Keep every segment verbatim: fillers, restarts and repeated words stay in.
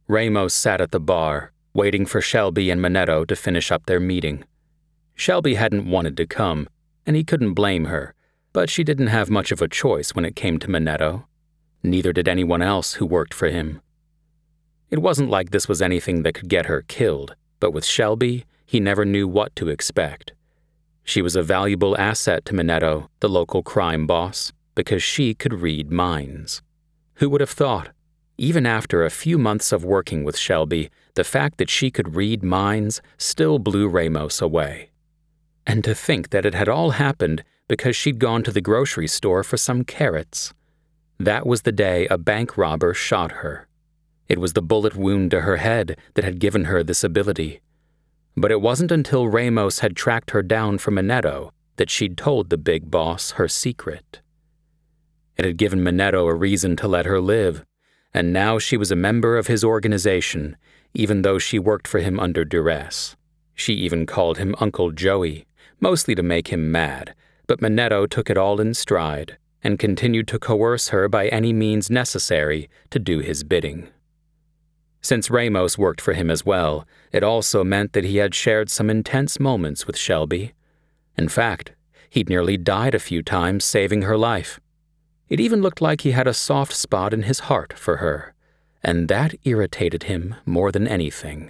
Ramos sat at the bar, waiting for Shelby and Manetto to finish up their meeting. Shelby hadn't wanted to come, and he couldn't blame her, but she didn't have much of a choice when it came to Manetto. Neither did anyone else who worked for him. It wasn't like this was anything that could get her killed, but with Shelby, he never knew what to expect. She was a valuable asset to Manetto, the local crime boss, because she could read minds. Who would have thought? Even after a few months of working with Shelby, the fact that she could read minds still blew Ramos away. And to think that it had all happened because she'd gone to the grocery store for some carrots. That was the day a bank robber shot her. It was the bullet wound to her head that had given her this ability. But it wasn't until Ramos had tracked her down from Manetto that she'd told the big boss her secret. It had given Manetto a reason to let her live, and now she was a member of his organization, even though she worked for him under duress. She even called him Uncle Joey, mostly to make him mad, but Manetto took it all in stride and continued to coerce her by any means necessary to do his bidding. Since Ramos worked for him as well, it also meant that he had shared some intense moments with Shelby. In fact, he'd nearly died a few times saving her life. It even looked like he had a soft spot in his heart for her, and that irritated him more than anything.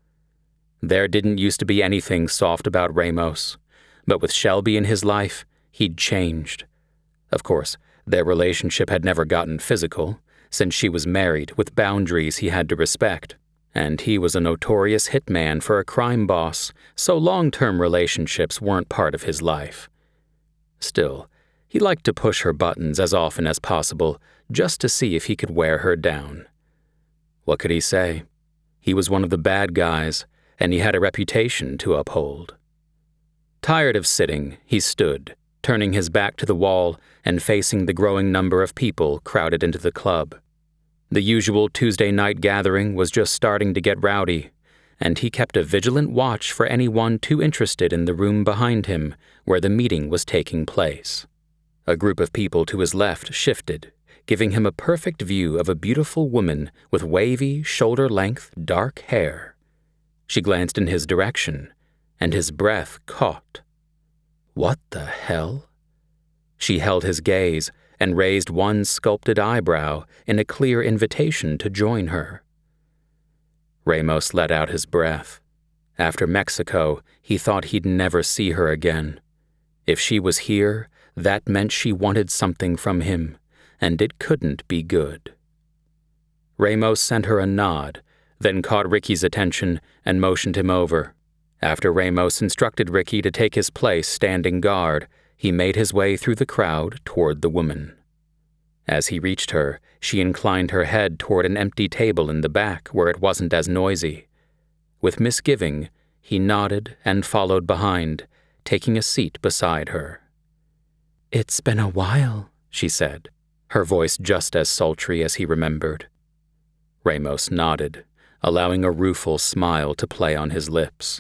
There didn't used to be anything soft about Ramos, but with Shelby in his life, he'd changed. Of course, their relationship had never gotten physical, since she was married with boundaries he had to respect, and he was a notorious hitman for a crime boss, so long-term relationships weren't part of his life. Still, he liked to push her buttons as often as possible, just to see if he could wear her down. What could he say? He was one of the bad guys, and he had a reputation to uphold. Tired of sitting, he stood, turning his back to the wall and facing the growing number of people crowded into the club. The usual Tuesday night gathering was just starting to get rowdy, and he kept a vigilant watch for anyone too interested in the room behind him where the meeting was taking place. A group of people to his left shifted, giving him a perfect view of a beautiful woman with wavy, shoulder-length, dark hair. She glanced in his direction, and his breath caught. What the hell? She held his gaze and raised one sculpted eyebrow in a clear invitation to join her. Ramos let out his breath. After Mexico, he thought he'd never see her again. If she was here, that meant she wanted something from him, and it couldn't be good. Ramos sent her a nod, then caught Ricky's attention and motioned him over. After Ramos instructed Ricky to take his place standing guard, he made his way through the crowd toward the woman. As he reached her, she inclined her head toward an empty table in the back where it wasn't as noisy. With misgiving, he nodded and followed behind, taking a seat beside her. "It's been a while," she said, her voice just as sultry as he remembered. Ramos nodded, allowing a rueful smile to play on his lips.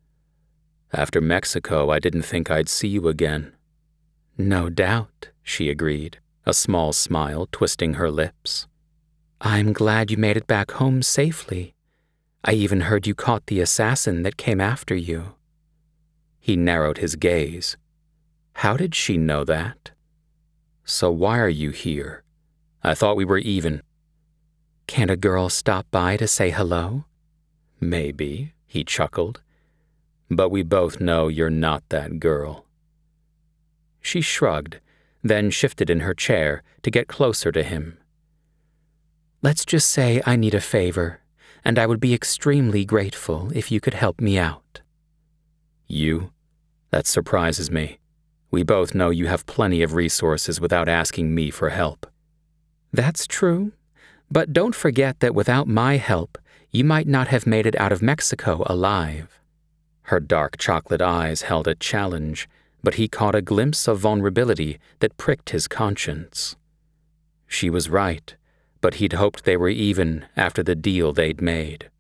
"After Mexico, I didn't think I'd see you again." "No doubt," she agreed, a small smile twisting her lips. "I'm glad you made it back home safely. I even heard you caught the assassin that came after you." He narrowed his gaze. How did she know that? "So why are you here? I thought we were even." "Can't a girl stop by to say hello?" "Maybe," he chuckled. "But we both know you're not that girl." She shrugged, then shifted in her chair to get closer to him. "Let's just say I need a favor, and I would be extremely grateful if you could help me out." "You? That surprises me. We both know you have plenty of resources without asking me for help." "That's true, but don't forget that without my help, you might not have made it out of Mexico alive." Her dark chocolate eyes held a challenge, but he caught a glimpse of vulnerability that pricked his conscience. She was right, but he'd hoped they were even after the deal they'd made.